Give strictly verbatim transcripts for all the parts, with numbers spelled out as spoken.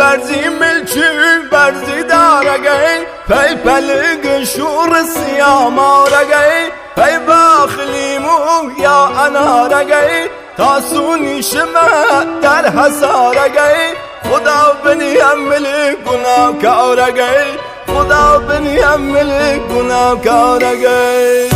برزی ملچی برزی دارگی پی پلگ شور سیامارگی پی باخلیمو یا انارگی تاسونی شما در حسارگی خدا بنی عمل گناه کارگی خدا بنی عمل گناه کارگی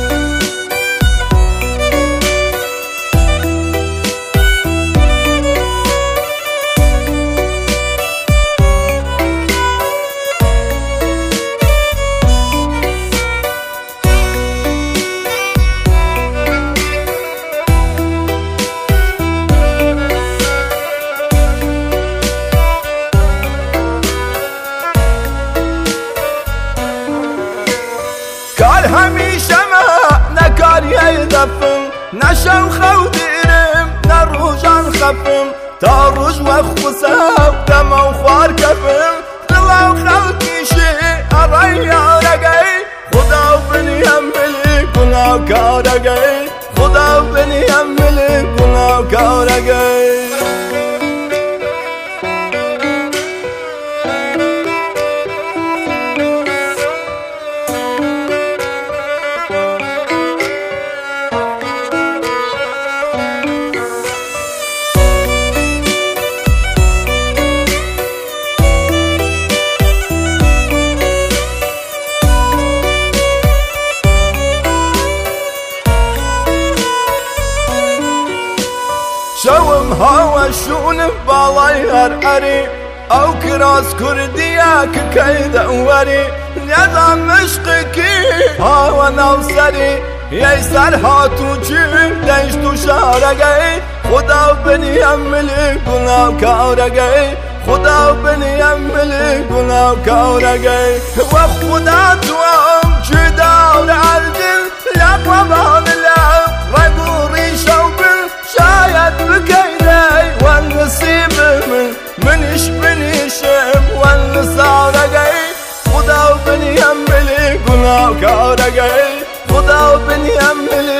کار همیشه ما نکاری دفم نشو خو دیرم نروجان خفم تا روز وقت خساب دم و خوار کفم لو خو کیشه آرای آرگی خدا بنی عمل گناه کارگی خدا بنی عمل گناه کارگی شوم هوا شون بالای هر اری او کراس کردیا که کید اوری نیازم مشق کی هوا نوسری یه سر هاتو چیم دنش تو شارگی خدا بنی عمل گناه کارگی خدا بنی عمل گناه کارگی و خدا تو هم جدار عرجل لقوة بانلا رقو ریشو بل شاید بکیدی والنصیب من منش منشم والنصارگی خدا بنی عمل گناه کارگی خدا بنی عمل